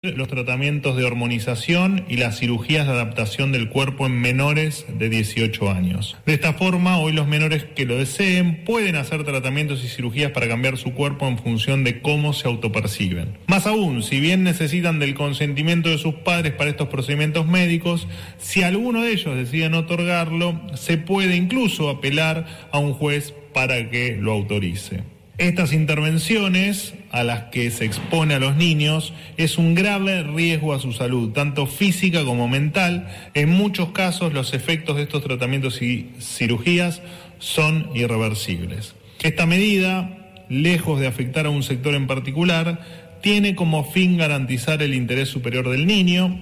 los tratamientos de hormonización y las cirugías de adaptación del cuerpo en menores de 18 años. De esta forma, hoy los menores que lo deseen pueden hacer tratamientos y cirugías para cambiar su cuerpo en función de cómo se autoperciben. Más aún, si bien necesitan del consentimiento de sus padres para estos procedimientos médicos, si alguno de ellos decide no otorgarlo, se puede incluso apelar a un juez para que lo autorice. Estas intervenciones a las que se expone a los niños es un grave riesgo a su salud, tanto física como mental. En muchos casos los efectos de estos tratamientos y cirugías son irreversibles. Esta medida, lejos de afectar a un sector en particular, tiene como fin garantizar el interés superior del niño.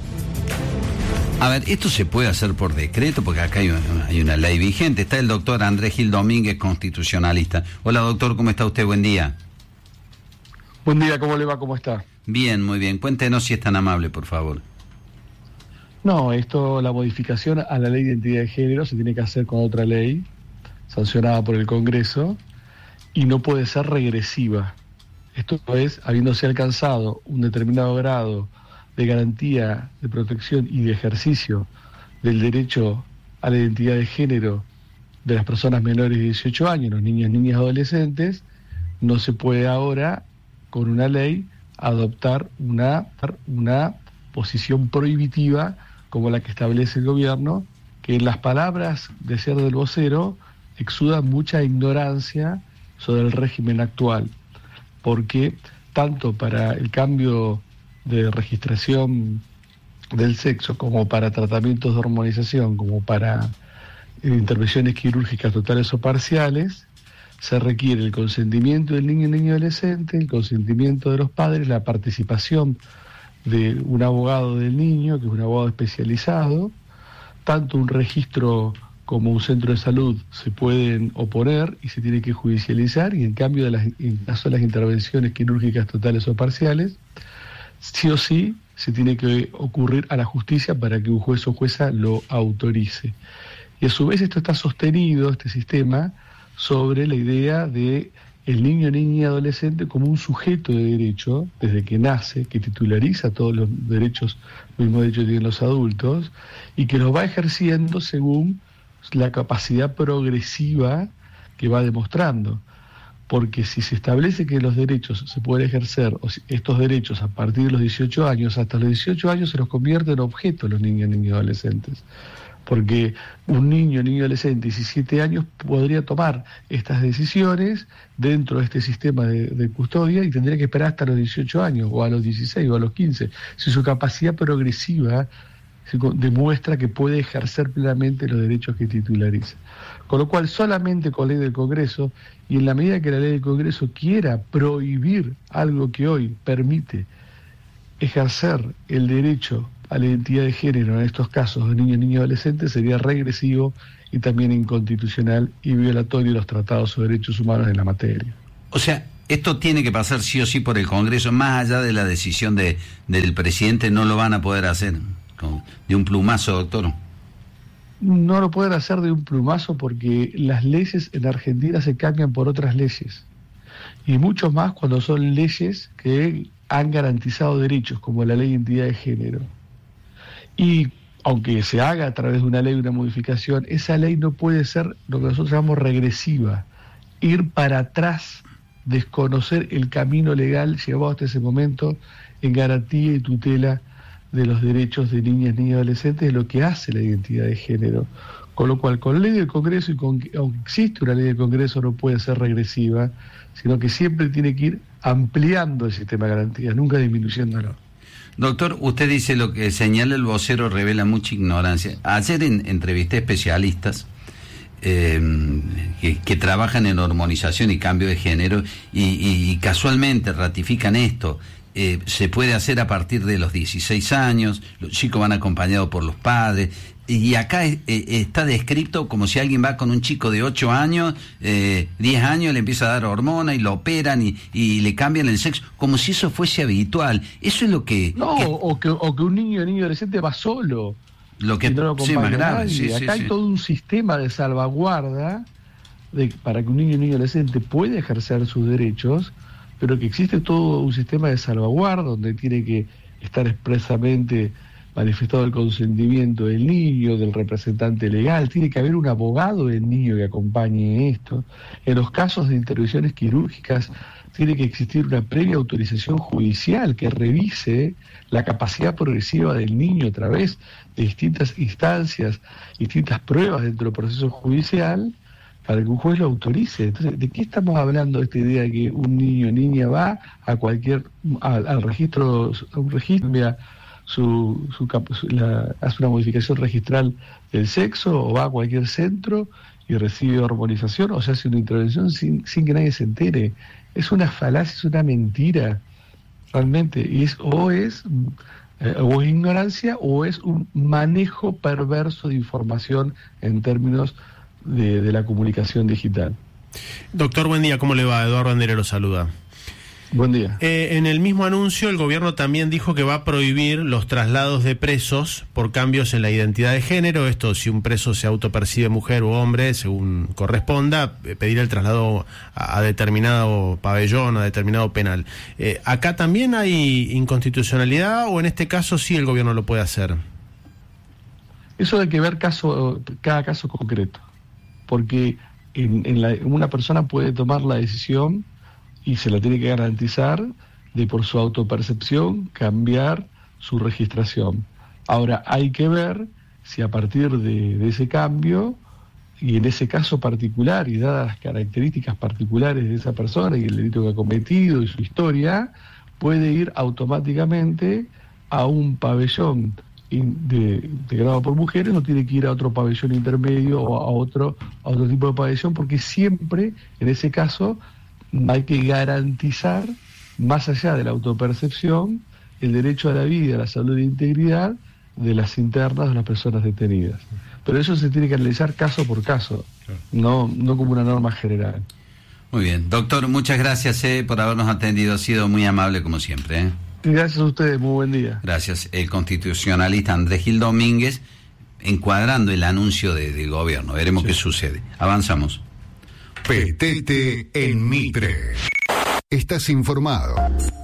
A ver, ¿esto se puede hacer por decreto? Porque acá hay una ley vigente. Está el doctor Andrés Gil Domínguez, constitucionalista. Hola, doctor, ¿cómo está usted? Buen día. Buen día, ¿cómo le va? ¿Cómo está? Bien, muy bien. Cuéntenos si es tan amable, por favor. No, la modificación a la ley de identidad de género se tiene que hacer con otra ley, sancionada por el Congreso, y no puede ser regresiva. Esto es, habiéndose alcanzado un determinado grado de garantía, de protección y de ejercicio del derecho a la identidad de género de las personas menores de 18 años, los niños, niñas, adolescentes, no se puede ahora, con una ley, adoptar una posición prohibitiva como la que establece el gobierno, que en las palabras de ser del vocero exudan mucha ignorancia sobre el régimen actual, porque tanto para el cambio de registración del sexo, como para tratamientos de hormonización, como para intervenciones quirúrgicas totales o parciales, se requiere el consentimiento del niño y niña adolescente, el consentimiento de los padres, la participación de un abogado del niño, que es un abogado especializado. Tanto un registro como un centro de salud se pueden oponer y se tiene que judicializar, y en cambio en caso de las intervenciones quirúrgicas totales o parciales, sí o sí se tiene que ocurrir a la justicia para que un juez o jueza lo autorice. Y a su vez esto está sostenido, este sistema, sobre la idea de el niño, niña y adolescente como un sujeto de derecho, desde que nace, que titulariza todos los derechos, los mismos derechos que tienen los adultos, y que los va ejerciendo según la capacidad progresiva que va demostrando. Porque si se establece que los derechos se pueden ejercer, estos derechos a partir de los 18 años, hasta los 18 años se los convierte en objeto los niños, niñas y adolescentes. Porque un niño, niño adolescente de 17 años podría tomar estas decisiones dentro de este sistema de custodia y tendría que esperar hasta los 18 años, o a los 16, o a los 15, si su capacidad progresiva demuestra que puede ejercer plenamente los derechos que titulariza. Con lo cual, solamente con ley del Congreso, y en la medida que la ley del Congreso quiera prohibir algo que hoy permite ejercer el derecho a la identidad de género en estos casos de niños, niñas y adolescentes, sería regresivo y también inconstitucional y violatorio de los tratados sobre derechos humanos en la materia. O sea, esto tiene que pasar sí o sí por el Congreso, más allá de la decisión del presidente, no lo van a poder hacer de un plumazo, doctor. No lo pueden hacer de un plumazo porque las leyes en Argentina se cambian por otras leyes, y mucho más cuando son leyes que han garantizado derechos, como la ley de identidad de género. Y aunque se haga a través de una ley, una modificación, esa ley no puede ser lo que nosotros llamamos regresiva, ir para atrás, desconocer el camino legal llevado hasta ese momento en garantía y tutela de los derechos de niñas, niños y adolescentes, de lo que hace la identidad de género. Con lo cual, con ley del Congreso, y aunque existe una ley del Congreso, no puede ser regresiva, sino que siempre tiene que ir ampliando el sistema de garantías, nunca disminuyéndolo. Doctor, usted dice lo que señala el vocero revela mucha ignorancia. Ayer entrevisté especialistas que trabajan en hormonización y cambio de género y casualmente ratifican esto. Se puede hacer a partir de los 16 años, los chicos van acompañados por los padres, y acá está descrito como si alguien va con un chico de 8 años, 10 años, le empieza a dar hormona y lo operan y le cambian el sexo, como si eso fuese habitual. Eso es lo que... No, o que un niño adolescente va solo. Lo que no sí, más grave. Sí, acá hay todo un sistema de salvaguarda para que un niño adolescente pueda ejercer sus derechos, pero que existe todo un sistema de salvaguarda donde tiene que estar expresamente manifestado el consentimiento del niño, del representante legal, tiene que haber un abogado del niño que acompañe esto. En los casos de intervenciones quirúrgicas tiene que existir una previa autorización judicial que revise la capacidad progresiva del niño a través de distintas instancias, distintas pruebas dentro del proceso judicial, para que un juez lo autorice. Entonces, ¿de qué estamos hablando esta idea de que un niño o niña va a al registro, a un registro, mira, hace una modificación registral del sexo, o va a cualquier centro y recibe hormonización, o se hace una intervención sin que nadie se entere? Es una falacia, es una mentira, realmente, y o es ignorancia o es un manejo perverso de información en términos de la comunicación digital. Doctor, buen día, ¿cómo le va? Eduardo Andere lo saluda. Buen día. En el mismo anuncio, el gobierno también dijo que va a prohibir los traslados de presos por cambios en la identidad de género. Esto, si un preso se autopercibe mujer u hombre, según corresponda, pedir el traslado a determinado pabellón, a determinado penal. ¿Acá también hay inconstitucionalidad o en este caso sí el gobierno lo puede hacer? Eso hay que ver cada caso concreto, porque una persona puede tomar la decisión y se la tiene que garantizar de por su autopercepción cambiar su registración. Ahora, hay que ver si a partir de ese cambio, y en ese caso particular, y dadas las características particulares de esa persona y el delito que ha cometido y su historia, puede ir automáticamente a un pabellón integrado por mujeres, no tiene que ir a otro pabellón intermedio o a otro tipo de pabellón, porque siempre, en ese caso, hay que garantizar, más allá de la autopercepción, el derecho a la vida, a la salud e integridad de las internas de las personas detenidas. Pero eso se tiene que analizar caso por caso, no como una norma general. Muy bien. Doctor, muchas gracias por habernos atendido. Ha sido muy amable como siempre. Gracias a ustedes, muy buen día. Gracias. El constitucionalista Andrés Gil Domínguez, encuadrando el anuncio del gobierno. Veremos qué sucede. Avanzamos. Petete en Mitre. Estás informado.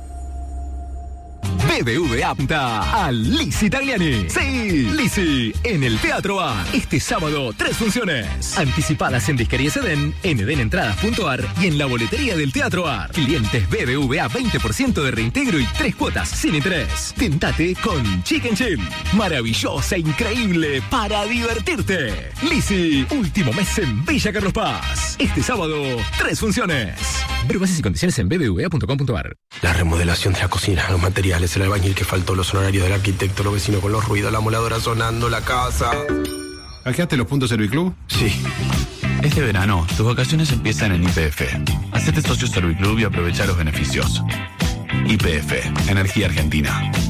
BBVA apunta a Lisi Tagliani. Sí, Lisi, en el Teatro Bar. Este sábado, 3 funciones. Anticipadas en Disquerías Edén, en edenentradas.ar y en la boletería del Teatro Bar. Clientes BBVA 20% de reintegro y 3 cuotas sin interés. Tentate con Chicken Chill. Maravillosa, increíble, para divertirte. Lisi, último mes en Villa Carlos Paz. Este sábado, 3 funciones. Ver bases y condiciones en bbva.com.ar. La remodelación de la cocina, los materiales, el albañil que faltó, los honorarios del arquitecto, los vecinos con los ruidos, la moladora sonando, la casa. ¿Canjeaste los puntos Serviclub? Sí. Este verano, tus vacaciones empiezan en YPF. Hacete socio Serviclub y aprovecha los beneficios. YPF, Energía Argentina.